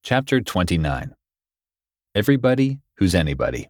Chapter 29. Everybody Who's Anybody.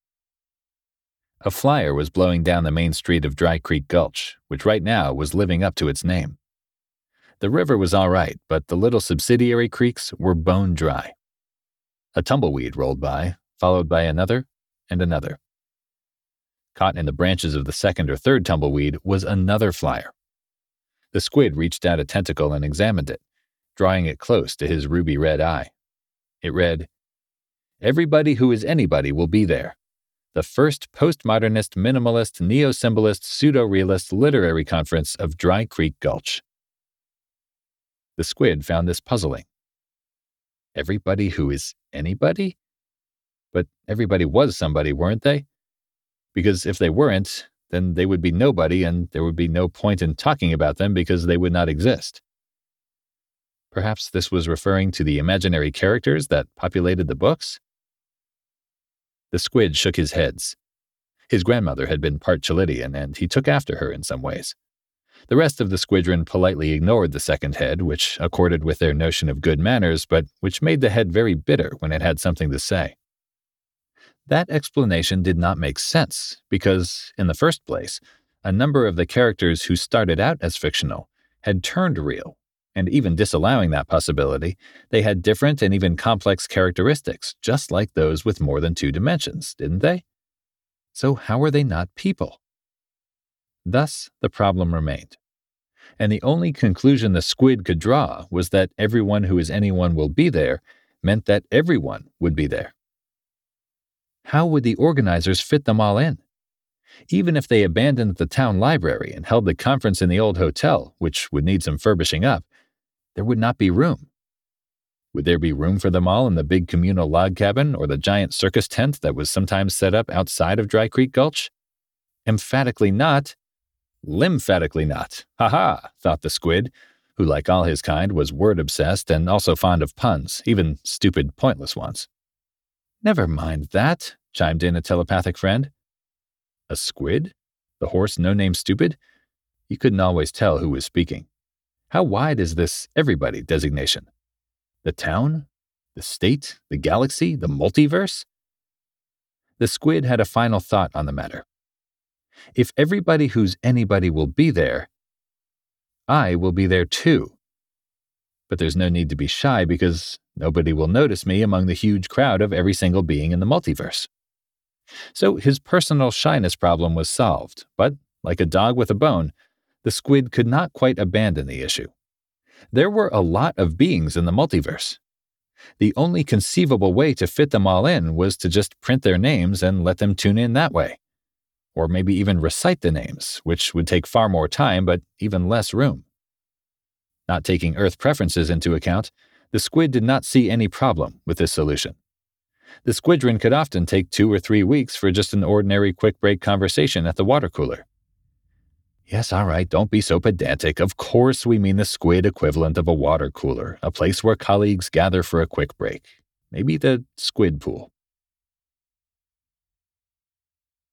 A flyer was blowing down the main street of Dry Creek Gulch, which right now was living up to its name. The river was all right, but the little subsidiary creeks were bone dry. A tumbleweed rolled by, followed by another and another. Caught in the branches of the second or third tumbleweed was another flyer. The squid reached out a tentacle and examined it, drawing it close to his ruby red eye. It read, "Everybody who is anybody will be there. The first postmodernist, minimalist, neo-symbolist, pseudo-realist literary conference of Dry Creek Gulch." The squid found this puzzling. Everybody who is anybody? But everybody was somebody, weren't they? Because if they weren't, then they would be nobody and there would be no point in talking about them because they would not exist. Perhaps this was referring to the imaginary characters that populated the books? The squid shook his heads. His grandmother had been part Chilidian, and he took after her in some ways. The rest of the squadron politely ignored the second head, which accorded with their notion of good manners, but which made the head very bitter when it had something to say. That explanation did not make sense, because, in the first place, a number of the characters who started out as fictional had turned real. And even disallowing that possibility, they had different and even complex characteristics, just like those with more than two dimensions, didn't they? So how were they not people? Thus, the problem remained. And the only conclusion the squid could draw was that everyone who is anyone will be there meant that everyone would be there. How would the organizers fit them all in? Even if they abandoned the town library and held the conference in the old hotel, which would need some furbishing up, there would not be room. Would there be room for them all in the big communal log cabin or the giant circus tent that was sometimes set up outside of Dry Creek Gulch? Emphatically not. Lymphatically not. Ha-ha, thought the squid, who like all his kind was word-obsessed and also fond of puns, even stupid, pointless ones. Never mind that, chimed in a telepathic friend. A squid? The horse no-name stupid? You couldn't always tell who was speaking. How wide is this everybody designation? The town? The state? The galaxy? The multiverse? The squid had a final thought on the matter. If everybody who's anybody will be there, I will be there too. But there's no need to be shy because nobody will notice me among the huge crowd of every single being in the multiverse. So his personal shyness problem was solved, but, like a dog with a bone, the squid could not quite abandon the issue. There were a lot of beings in the multiverse. The only conceivable way to fit them all in was to just print their names and let them tune in that way. Or maybe even recite the names, which would take far more time but even less room. Not taking Earth preferences into account, the squid did not see any problem with this solution. The squidron could often take 2 or 3 weeks for just an ordinary quick break conversation at the water cooler. Yes, all right, don't be so pedantic. Of course we mean the squid equivalent of a water cooler, a place where colleagues gather for a quick break. Maybe the squid pool.